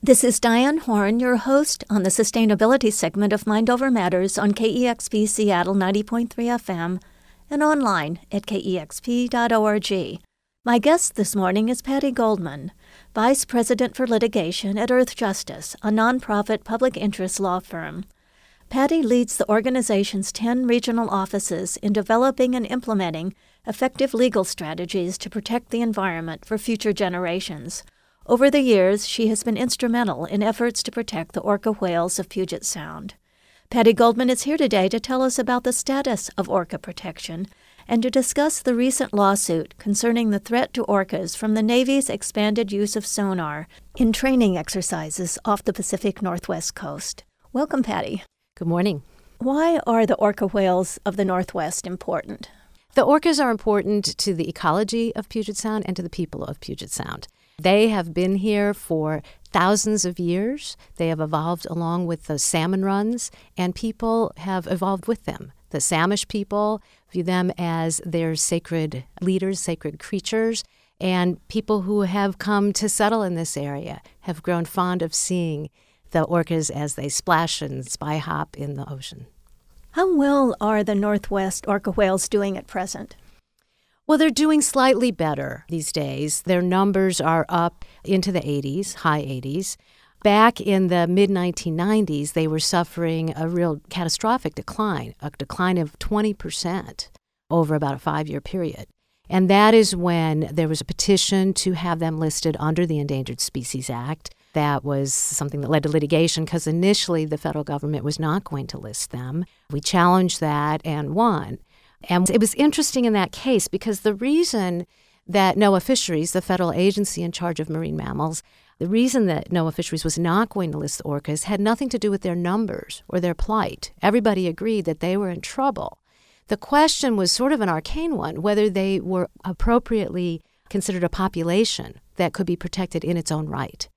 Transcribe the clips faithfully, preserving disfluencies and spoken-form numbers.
This is Diane Horn, your host on the sustainability segment of Mind Over Matters on K E X P Seattle ninety point three F M and online at K E X P dot org. My guest this morning is Patty Goldman, Vice President for Litigation at Earth Justice, a nonprofit public interest law firm. Patty leads the organization's ten regional offices in developing and implementing effective legal strategies to protect the environment for future generations. Over the years, she has been instrumental in efforts to protect the orca whales of Puget Sound. Patty Goldman is here today to tell us about the status of orca protection and to discuss the recent lawsuit concerning the threat to orcas from the Navy's expanded use of sonar in training exercises off the Pacific Northwest coast. Welcome, Patty. Good morning. Why are the orca whales of the Northwest important? The orcas are important to the ecology of Puget Sound and to the people of Puget Sound. They have been here for thousands of years. They have evolved along with the salmon runs, and people have evolved with them. The Samish people view them as their sacred leaders, sacred creatures, and people who have come to settle in this area have grown fond of seeing the orcas as they splash and spy hop in the ocean. How well are the Northwest orca whales doing at present? Well, they're doing slightly better these days. Their numbers are up into the eighties, high eighties. Back in the mid nineteen nineties, they were suffering a real catastrophic decline, a decline of twenty percent over about a five-year period. And that is when there was a petition to have them listed under the Endangered Species Act. That was something that led to litigation because initially the federal government was not going to list them. We challenged that and won. And it was interesting in that case because the reason that NOAA Fisheries, the federal agency in charge of marine mammals, the reason that NOAA Fisheries was not going to list the orcas had nothing to do with their numbers or their plight. Everybody agreed that they were in trouble. The question was sort of an arcane one, whether they were appropriately considered a population that could be protected in its own right.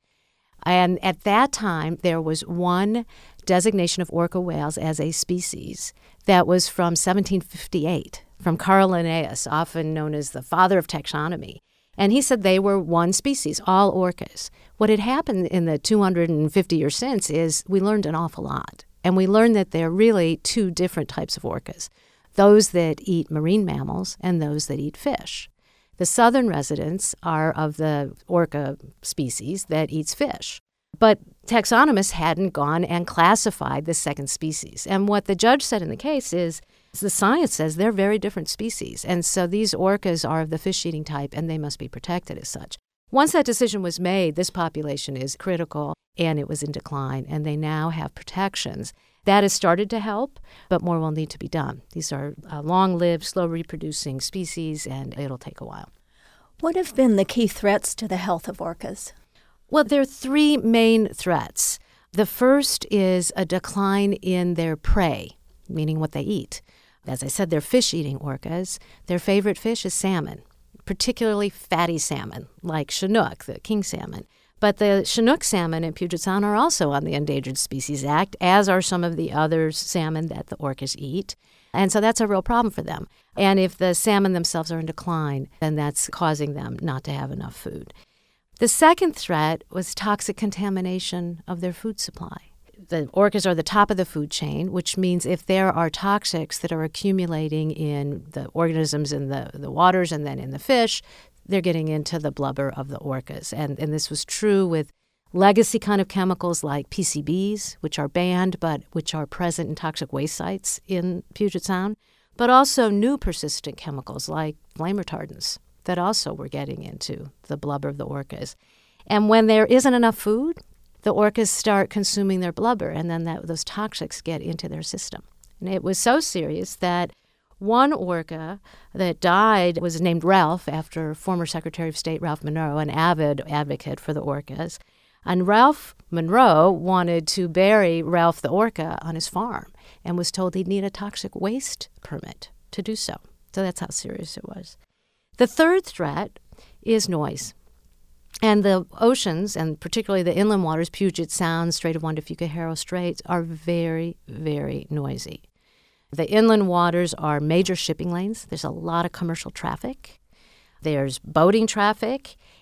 And at that time, there was one designation of orca whales as a species that was from seventeen fifty-eight, from Carl Linnaeus, often known as the father of taxonomy. And he said they were one species, all orcas. What had happened in the two hundred fifty years since is we learned an awful lot. And we learned that there are really two different types of orcas, those that eat marine mammals and those that eat fish. The southern residents are of the orca species that eats fish. But taxonomists hadn't gone and classified the second species. And what the judge said in the case is the science says they're very different species. And so these orcas are of the fish-eating type, and they must be protected as such. Once that decision was made, this population is critical, and it was in decline, and they now have protections. That has started to help, but more will need to be done. These are uh, long-lived, slow-reproducing species, and it'll take a while. What have been the key threats to the health of orcas? Well, there are three main threats. The first is a decline in their prey, meaning what they eat. As I said, they're fish-eating orcas. Their favorite fish is salmon, particularly fatty salmon, like Chinook, the king salmon. But the Chinook salmon in Puget Sound are also on the Endangered Species Act, as are some of the other salmon that the orcas eat. And so that's a real problem for them. And if the salmon themselves are in decline, then that's causing them not to have enough food. The second threat was toxic contamination of their food supply. The orcas are the top of the food chain, which means if there are toxics that are accumulating in the organisms in the, the waters and then in the fish, they're getting into the blubber of the orcas. And, and this was true with legacy kind of chemicals like P C Bs, which are banned but which are present in toxic waste sites in Puget Sound, but also new persistent chemicals like flame retardants that also were getting into the blubber of the orcas. And when there isn't enough food, the orcas start consuming their blubber, and then that, those toxics get into their system. And it was so serious that one orca that died was named Ralph after former Secretary of State Ralph Monroe, an avid advocate for the orcas. And Ralph Monroe wanted to bury Ralph the orca on his farm and was told he'd need a toxic waste permit to do so. So that's how serious it was. The third threat is noise. And the oceans, and particularly the inland waters, Puget Sound, Strait of Juan de Fucajero Straits, are very, very noisy. The inland waters are major shipping lanes. There's a lot of commercial traffic. There's boating traffic.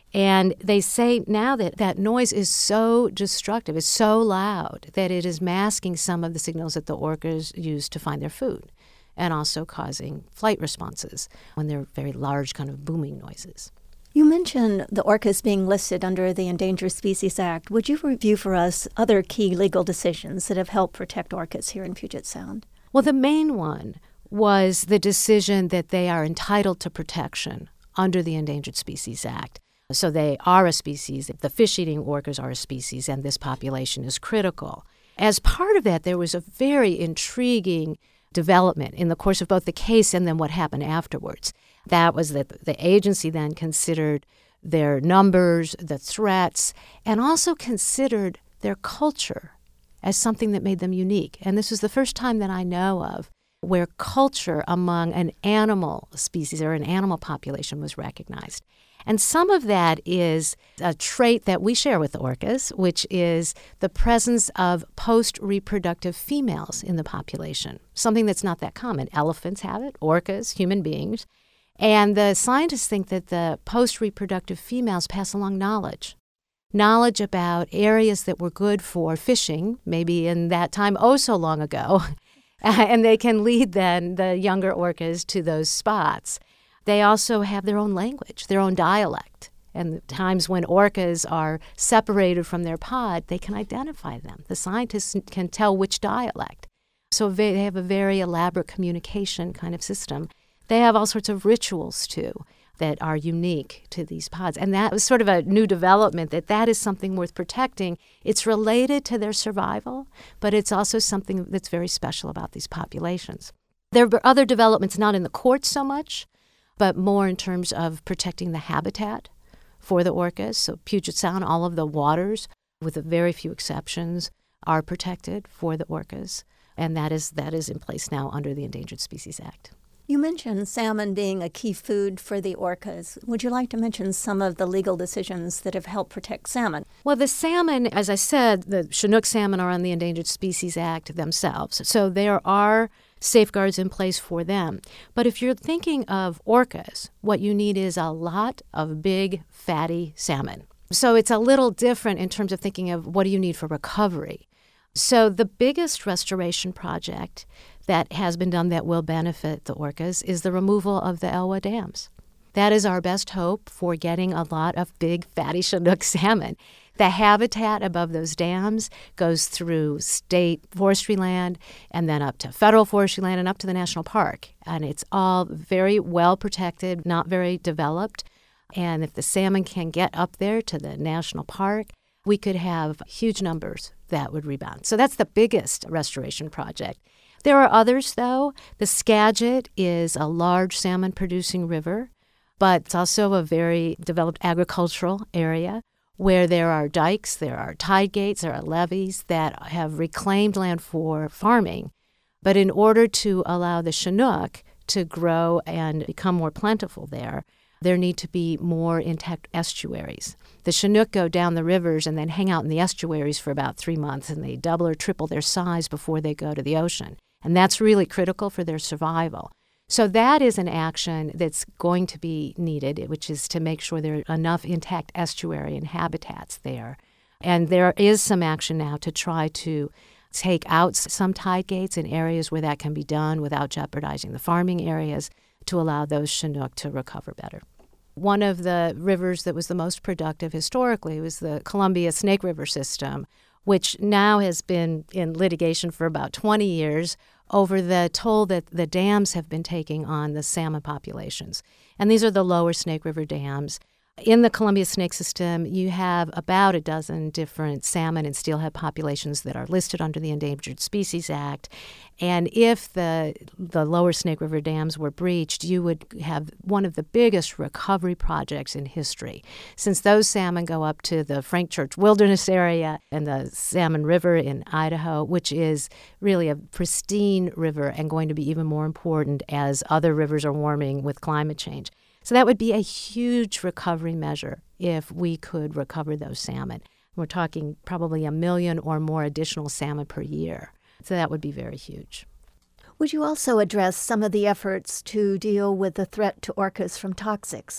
And they say now that that noise is so destructive, it's so loud, that it is masking some of the signals that the orcas use to find their food, and also causing flight responses when they're very large, kind of booming noises. You mentioned the orcas being listed under the Endangered Species Act. Would you review for us other key legal decisions that have helped protect orcas here in Puget Sound? Well, the main one was the decision that they are entitled to protection under the Endangered Species Act. So they are a species. The fish-eating orcas are a species, and this population is critical. As part of that, there was a very intriguing development in the course of both the case and then what happened afterwards. That was that the agency then considered their numbers, the threats, and also considered their culture as something that made them unique. And this was the first time that I know of where culture among an animal species or an animal population was recognized. And some of that is a trait that we share with orcas, which is the presence of post-reproductive females in the population, something that's not that common. Elephants have it, orcas, human beings. And the scientists think that the post-reproductive females pass along knowledge, knowledge about areas that were good for fishing, maybe in that time oh so long ago, and they can lead then the younger orcas to those spots. They also have their own language, their own dialect. And the times when orcas are separated from their pod, they can identify them. The scientists can tell which dialect. So they have a very elaborate communication kind of system. They have all sorts of rituals, too, that are unique to these pods. And that was sort of a new development, that that is something worth protecting. It's related to their survival, but it's also something that's very special about these populations. There were other developments, not in the courts so much, but more in terms of protecting the habitat for the orcas. So Puget Sound, all of the waters, with a very few exceptions, are protected for the orcas. And that is that is in place now under the Endangered Species Act. You mentioned salmon being a key food for the orcas. Would you like to mention some of the legal decisions that have helped protect salmon? Well, the salmon, as I said, the Chinook salmon are on the Endangered Species Act themselves. So there are safeguards in place for them. But if you're thinking of orcas, what you need is a lot of big, fatty salmon. So it's a little different in terms of thinking of what do you need for recovery. So the biggest restoration project that has been done that will benefit the orcas is the removal of the Elwha dams. That is our best hope for getting a lot of big, fatty Chinook salmon. The habitat above those dams goes through state forestry land and then up to federal forestry land and up to the national park. And it's all very well protected, not very developed. And if the salmon can get up there to the national park, we could have huge numbers that would rebound. So that's the biggest restoration project. There are others, though. The Skagit is a large salmon-producing river, but it's also a very developed agricultural area where there are dikes, there are tide gates, there are levees that have reclaimed land for farming. But in order to allow the Chinook to grow and become more plentiful there, there need to be more intact estuaries. The Chinook go down the rivers and then hang out in the estuaries for about three months, and they double or triple their size before they go to the ocean. And that's really critical for their survival. So that is an action that's going to be needed, which is to make sure there are enough intact estuary and habitats there. And there is some action now to try to take out some tide gates in areas where that can be done without jeopardizing the farming areas to allow those Chinook to recover better. One of the rivers that was the most productive historically was the Columbia Snake River system, which now has been in litigation for about twenty years over the toll that the dams have been taking on the salmon populations. And these are the lower Snake River dams. In the Columbia Snake System, you have about a dozen different salmon and steelhead populations that are listed under the Endangered Species Act. And if the the lower Snake River dams were breached, you would have one of the biggest recovery projects in history. Since those salmon go up to the Frank Church Wilderness area and the Salmon River in Idaho, which is really a pristine river and going to be even more important as other rivers are warming with climate change. So that would be a huge recovery measure if we could recover those salmon. We're talking probably a million or more additional salmon per year. So that would be very huge. Would you also address some of the efforts to deal with the threat to orcas from toxics?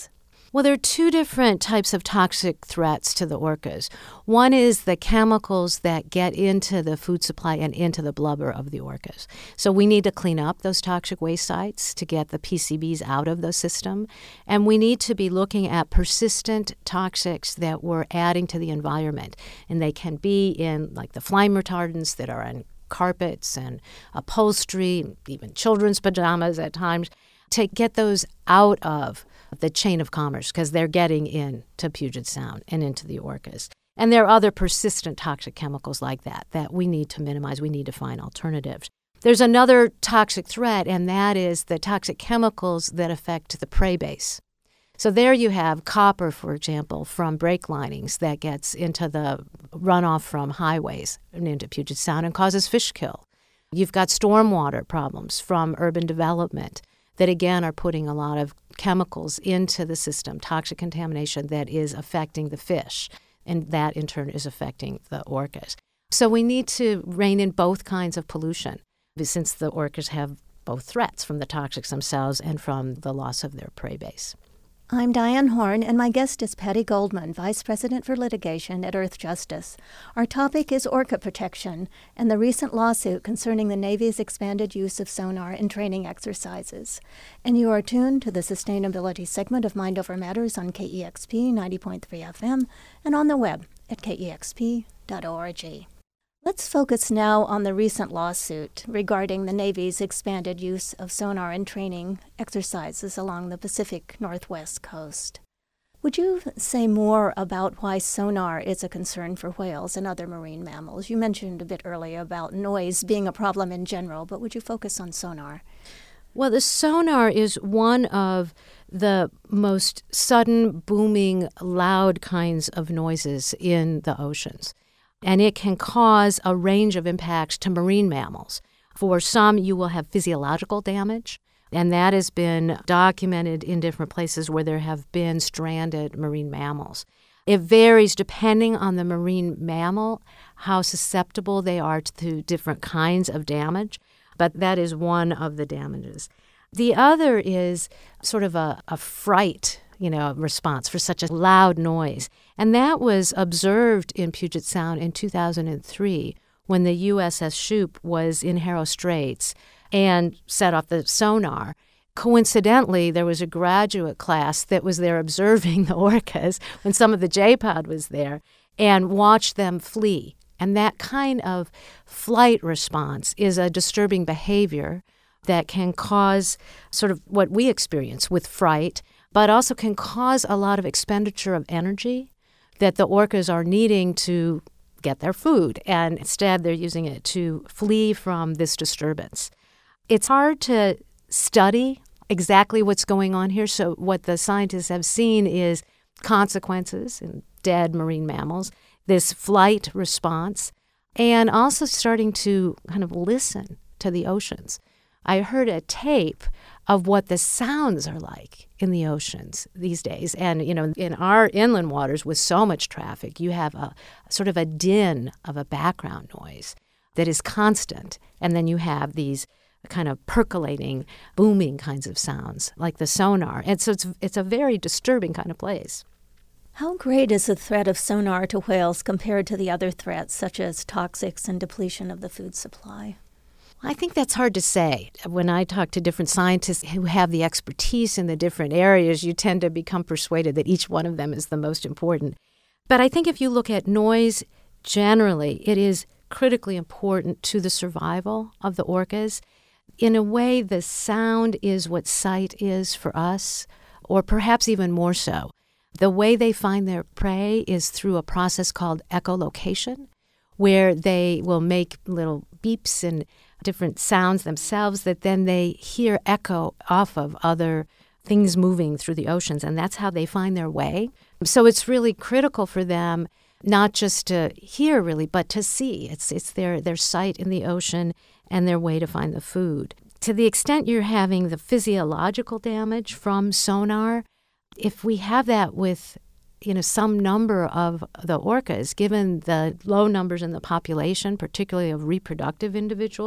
Well, there are two different types of toxic threats to the orcas. One is the chemicals that get into the food supply and into the blubber of the orcas. So we need to clean up those toxic waste sites to get the P C Bs out of the system. And we need to be looking at persistent toxics that we're adding to the environment. And they can be in like the flame retardants that are on carpets and upholstery, even children's pajamas at times, to get those out of the chain of commerce because they're getting into Puget Sound and into the orcas. And there are other persistent toxic chemicals like that that we need to minimize. We need to find alternatives. There's another toxic threat, and that is the toxic chemicals that affect the prey base. So there you have copper, for example, from brake linings that gets into the runoff from highways and into Puget Sound and causes fish kill. You've got stormwater problems from urban development that, again, are putting a lot of chemicals into the system, toxic contamination that is affecting the fish, and that, in turn, is affecting the orcas. So we need to rein in both kinds of pollution, since the orcas have both threats from the toxics themselves and from the loss of their prey base. I'm Diane Horn, and my guest is Patty Goldman, Vice President for Litigation at Earth Justice. Our topic is orca protection and the recent lawsuit concerning the Navy's expanded use of sonar in training exercises. And you are tuned to the sustainability segment of Mind Over Matters on K E X P ninety point three F M and on the web at K E X P dot org. Let's focus now on the recent lawsuit regarding the Navy's expanded use of sonar in training exercises along the Pacific Northwest coast. Would you say more about why sonar is a concern for whales and other marine mammals? You mentioned a bit earlier about noise being a problem in general, but would you focus on sonar? Well, the sonar is one of the most sudden, booming, loud kinds of noises in the oceans. And it can cause a range of impacts to marine mammals. For some, you will have physiological damage, and that has been documented in different places where there have been stranded marine mammals. It varies depending on the marine mammal, how susceptible they are to different kinds of damage, but that is one of the damages. The other is sort of a, a fright you know, response for such a loud noise. And that was observed in Puget Sound in two thousand three when the U S S Shoup was in Haro Straits and set off the sonar. Coincidentally, there was a graduate class that was there observing the orcas when some of the J-Pod was there and watched them flee. And that kind of flight response is a disturbing behavior that can cause sort of what we experience with fright, but also can cause a lot of expenditure of energy that the orcas are needing to get their food, and instead they're using it to flee from this disturbance. It's hard to study exactly what's going on here, so what the scientists have seen is consequences in dead marine mammals, this flight response, and also starting to kind of listen to the oceans. I heard a tape of what the sounds are like in the oceans these days. And, you know, in our inland waters with so much traffic, you have a sort of a din of a background noise that is constant. And then you have these kind of percolating, booming kinds of sounds like the sonar. And so it's, it's a very disturbing kind of place. How great is the threat of sonar to whales compared to the other threats, such as toxics and depletion of the food supply? I think that's hard to say. When I talk to different scientists who have the expertise in the different areas, you tend to become persuaded that each one of them is the most important. But I think if you look at noise generally, it is critically important to the survival of the orcas. In a way, the sound is what sight is for us, or perhaps even more so. The way they find their prey is through a process called echolocation, where they will make little beeps and different sounds themselves that then they hear echo off of other things moving through the oceans, and that's how they find their way. So it's really critical for them not just to hear, really, but to see. It's it's their, their sight in the ocean and their way to find the food. To the extent you're having the physiological damage from sonar, if we have that with you know, some number of the orcas, given the low numbers in the population, particularly of reproductive individuals,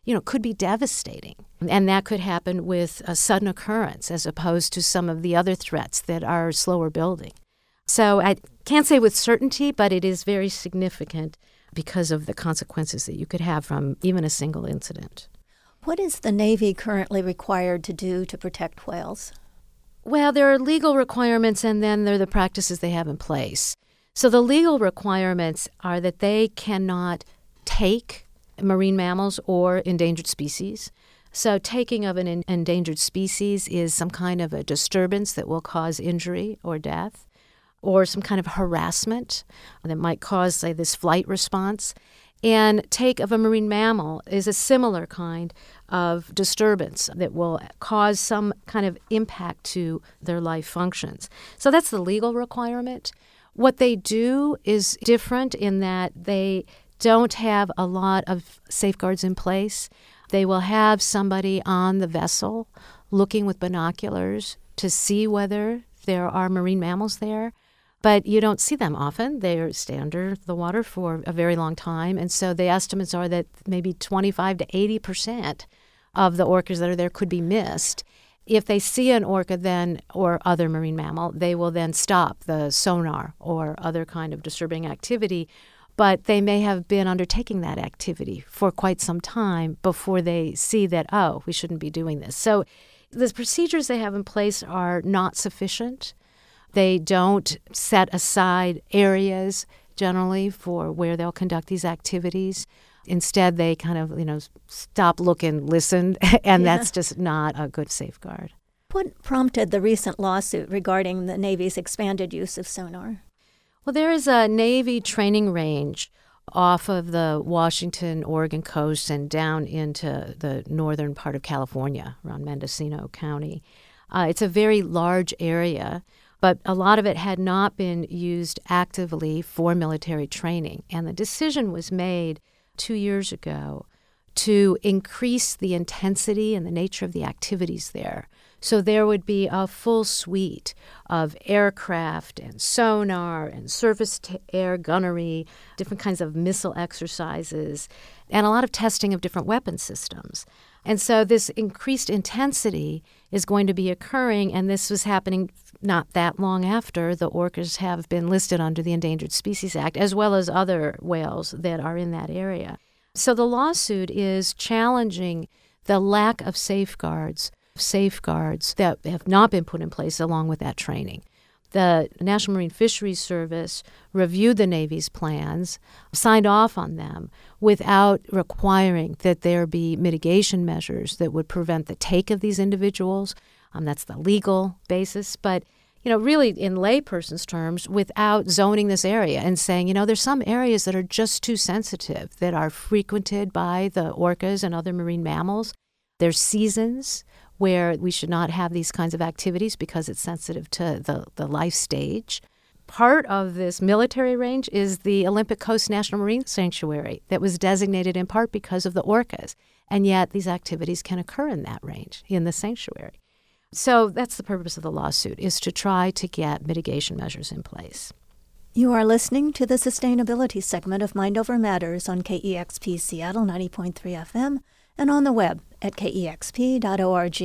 you know, could be devastating. And that could happen with a sudden occurrence as opposed to some of the other threats that are slower building. So I can't say with certainty, but it is very significant because of the consequences that you could have from even a single incident. What is the Navy currently required to do to protect whales? Well, there are legal requirements, and then there are the practices they have in place. So the legal requirements are that they cannot take marine mammals or endangered species. So taking of an en- endangered species is some kind of a disturbance that will cause injury or death, or some kind of harassment that might cause, say, this flight response. And take of a marine mammal is a similar kind of disturbance that will cause some kind of impact to their life functions. So that's the legal requirement. What they do is different in that they don't have a lot of safeguards in place. They will have somebody on the vessel looking with binoculars to see whether there are marine mammals there. But you don't see them often. They stay under the water for a very long time. And so the estimates are that maybe twenty-five to eighty percent of the orcas that are there could be missed. If they see an orca then or other marine mammal, they will then stop the sonar or other kind of disturbing activity. But they may have been undertaking that activity for quite some time before they see that, oh, we shouldn't be doing this. So the procedures they have in place are not sufficient. They don't set aside areas generally for where they'll conduct these activities. Instead, they kind of, you know, stop, look, and listen, and yeah. That's just not a good safeguard. What prompted the recent lawsuit regarding the Navy's expanded use of sonar? Well, there is a Navy training range off of the Washington, Oregon coast and down into the northern part of California, around Mendocino County. Uh, it's a very large area, but a lot of it had not been used actively for military training. And the decision was made two years ago to increase the intensity and the nature of the activities there. So there would be a full suite of aircraft and sonar and surface-to-air gunnery, different kinds of missile exercises, and a lot of testing of different weapon systems. And so this increased intensity is going to be occurring, and this was happening not that long after the orcas have been listed under the Endangered Species Act, as well as other whales that are in that area. So the lawsuit is challenging the lack of safeguards, safeguards that have not been put in place along with that training. The National Marine Fisheries Service reviewed the Navy's plans, signed off on them without requiring that there be mitigation measures that would prevent the take of these individuals. Um, that's the legal basis. But, you know, really in layperson's terms, without zoning this area and saying, you know, there's some areas that are just too sensitive, that are frequented by the orcas and other marine mammals. There's seasons where we should not have these kinds of activities because it's sensitive to the, the life stage. Part of this military range is the Olympic Coast National Marine Sanctuary that was designated in part because of the orcas. And yet these activities can occur in that range, in the sanctuary. So that's the purpose of the lawsuit, is to try to get mitigation measures in place. You are listening to the Sustainability segment of Mind Over Matters on K E X P Seattle ninety point three F M and on the web at K E X P dot org.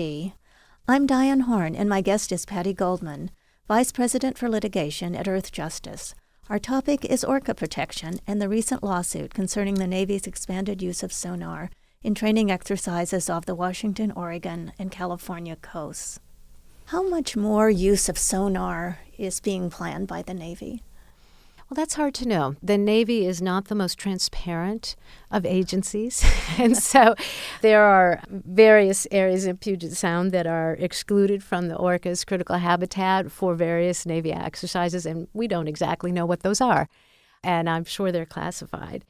I'm Diane Horn, and my guest is Patty Goldman, Vice President for Litigation at Earth Justice. Our topic is orca protection and the recent lawsuit concerning the Navy's expanded use of sonar in training exercises off the Washington, Oregon, and California coasts. How much more use of sonar is being planned by the Navy? Well, that's hard to know. The Navy is not the most transparent of agencies. And so there are various areas in Puget Sound that are excluded from the orca's critical habitat for various Navy exercises, and we don't exactly know what those are. And I'm sure they're classified.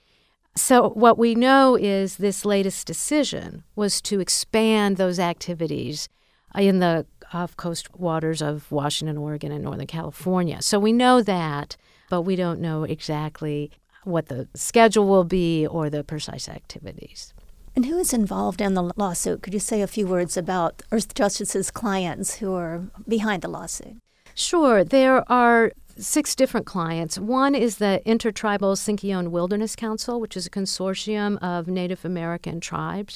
So what we know is this latest decision was to expand those activities in the off-coast waters of Washington, Oregon, and Northern California. So we know that, but we don't know exactly what the schedule will be or the precise activities. And who is involved in the lawsuit? Could you say a few words about Earth Justice's clients who are behind the lawsuit? Sure. There are six different clients. One is the Intertribal Sinkyone Wilderness Council, which is a consortium of Native American tribes.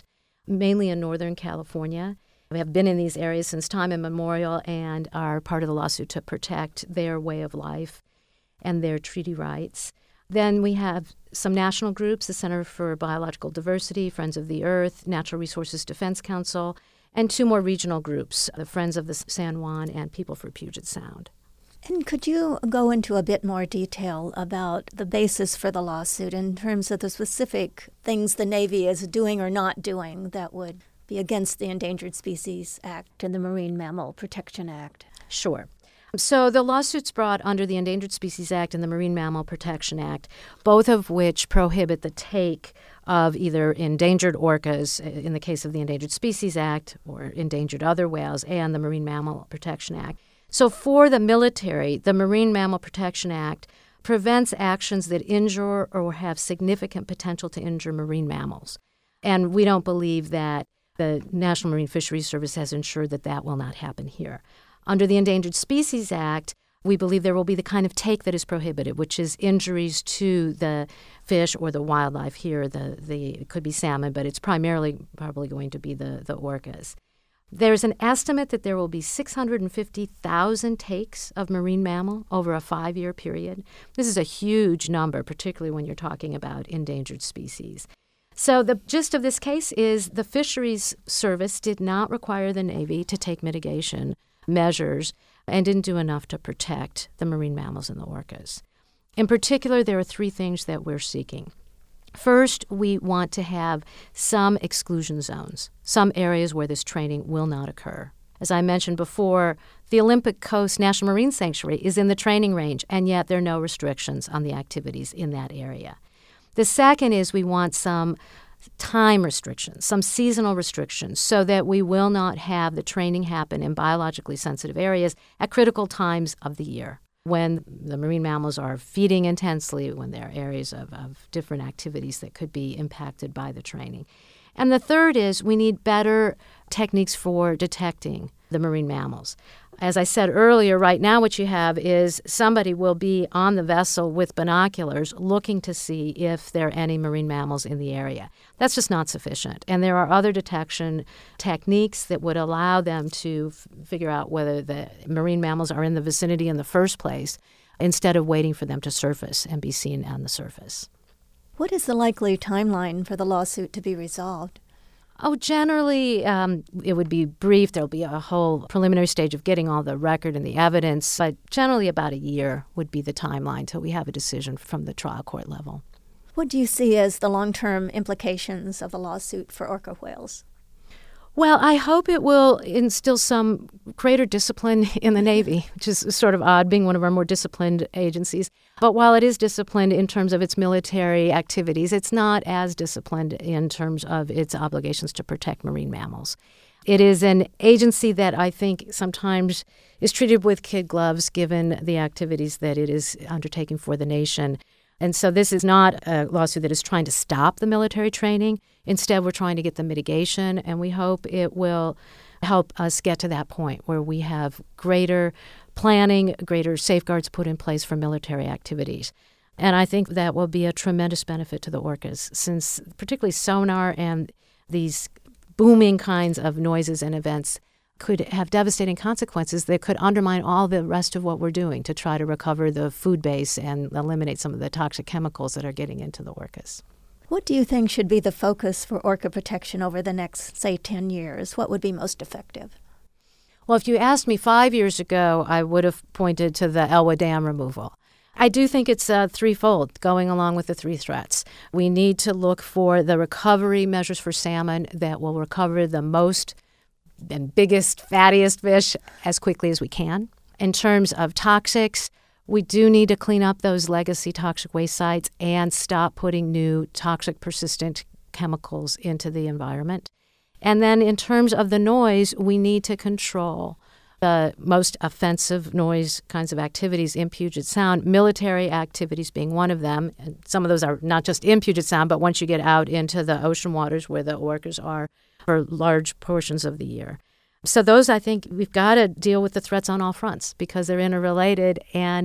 mainly in Northern California. We have been in these areas since time immemorial and are part of the lawsuit to protect their way of life and their treaty rights. Then we have some national groups, the Center for Biological Diversity, Friends of the Earth, Natural Resources Defense Council, and two more regional groups, the Friends of the San Juan and People for Puget Sound. And could you go into a bit more detail about the basis for the lawsuit in terms of the specific things the Navy is doing or not doing that would be against the Endangered Species Act and the Marine Mammal Protection Act? Sure. So the lawsuits brought under the Endangered Species Act and the Marine Mammal Protection Act, both of which prohibit the take of either endangered orcas, in the case of the Endangered Species Act, or endangered other whales, and the Marine Mammal Protection Act. So for the military, the Marine Mammal Protection Act prevents actions that injure or have significant potential to injure marine mammals. And we don't believe that the National Marine Fisheries Service has ensured that that will not happen here. Under the Endangered Species Act, we believe there will be the kind of take that is prohibited, which is injuries to the fish or the wildlife here. The, the it could be salmon, but it's primarily probably going to be the, the orcas. There's an estimate that there will be six hundred fifty thousand takes of marine mammal over a five-year period. This is a huge number, particularly when you're talking about endangered species. So the gist of this case is the Fisheries Service did not require the Navy to take mitigation measures and didn't do enough to protect the marine mammals and the orcas. In particular, there are three things that we're seeking. First, we want to have some exclusion zones, some areas where this training will not occur. As I mentioned before, the Olympic Coast National Marine Sanctuary is in the training range, and yet there are no restrictions on the activities in that area. The second is we want some time restrictions, some seasonal restrictions, so that we will not have the training happen in biologically sensitive areas at critical times of the year, when the marine mammals are feeding intensely, when there are areas of, of different activities that could be impacted by the training. And the third is we need better techniques for detecting the marine mammals. As I said earlier, right now what you have is somebody will be on the vessel with binoculars looking to see if there are any marine mammals in the area. That's just not sufficient. And there are other detection techniques that would allow them to f- figure out whether the marine mammals are in the vicinity in the first place, instead of waiting for them to surface and be seen on the surface. What is the likely timeline for the lawsuit to be resolved? Oh, generally, um, it would be brief. There'll be a whole preliminary stage of getting all the record and the evidence, but generally about a year would be the timeline till we have a decision from the trial court level. What do you see as the long-term implications of the lawsuit for orca whales? Well, I hope it will instill some greater discipline in the Navy, which is sort of odd, being one of our more disciplined agencies. But while it is disciplined in terms of its military activities, it's not as disciplined in terms of its obligations to protect marine mammals. It is an agency that I think sometimes is treated with kid gloves, given the activities that it is undertaking for the nation. And so this is not a lawsuit that is trying to stop the military training. Instead, we're trying to get the mitigation, and we hope it will help us get to that point where we have greater planning, greater safeguards put in place for military activities. And I think that will be a tremendous benefit to the orcas, since particularly sonar and these booming kinds of noises and events could have devastating consequences that could undermine all the rest of what we're doing to try to recover the food base and eliminate some of the toxic chemicals that are getting into the orcas. What do you think should be the focus for orca protection over the next, say, ten years? What would be most effective? Well, if you asked me five years ago, I would have pointed to the Elwha Dam removal. I do think it's uh, threefold, going along with the three threats. We need to look for the recovery measures for salmon that will recover the most and biggest, fattiest fish as quickly as we can. In terms of toxics, we do need to clean up those legacy toxic waste sites and stop putting new toxic persistent chemicals into the environment. And then in terms of the noise, we need to control the most offensive noise kinds of activities in Puget Sound, military activities being one of them. And some of those are not just in Puget Sound, but once you get out into the ocean waters where the orcas are for large portions of the year. So those, I think, we've got to deal with the threats on all fronts because they're interrelated. And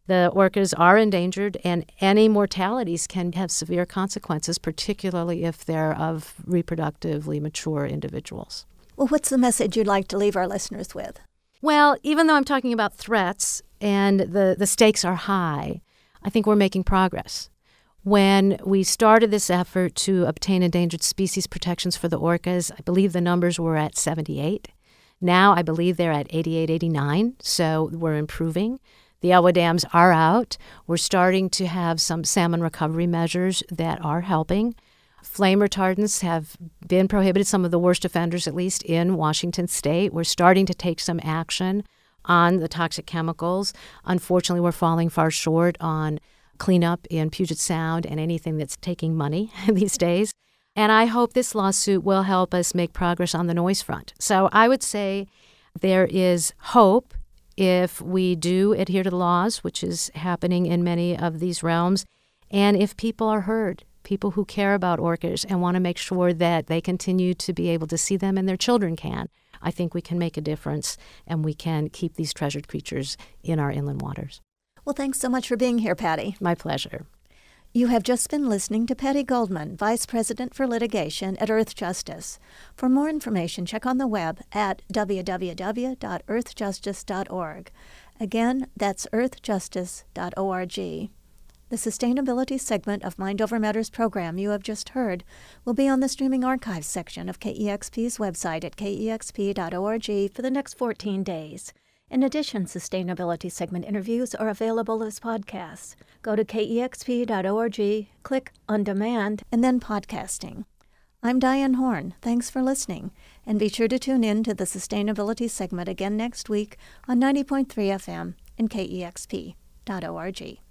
The orcas are endangered, and any mortalities can have severe consequences, particularly if they're of reproductively mature individuals. Well, what's the message you'd like to leave our listeners with? Well, even though I'm talking about threats and the, the stakes are high, I think we're making progress. When we started this effort to obtain endangered species protections for the orcas, I believe the numbers were at seventy-eight. Now I believe they're at eighty-eight, eighty-nine, so we're improving. The Elwha dams are out. We're starting to have some salmon recovery measures that are helping. Flame retardants have been prohibited, some of the worst offenders at least in Washington State. We're starting to take some action on the toxic chemicals. Unfortunately, we're falling far short on cleanup in Puget Sound and anything that's taking money these days. And I hope this lawsuit will help us make progress on the noise front. So I would say there is hope if we do adhere to the laws, which is happening in many of these realms, and if people are heard, people who care about orcas and want to make sure that they continue to be able to see them and their children can, I think we can make a difference and we can keep these treasured creatures in our inland waters. Well, thanks so much for being here, Patty. My pleasure. You have just been listening to Patty Goldman, Vice President for Litigation at Earthjustice. For more information, check on the web at w w w dot earth justice dot org. Again, that's earth justice dot org. The sustainability segment of Mind Over Matters program you have just heard will be on the streaming archives section of K E X P's website at k e x p dot org for the next fourteen days. In addition, sustainability segment interviews are available as podcasts. Go to k e x p dot org, click On Demand, and then Podcasting. I'm Diane Horn. Thanks for listening. And be sure to tune in to the sustainability segment again next week on ninety point three F M and k e x p dot org.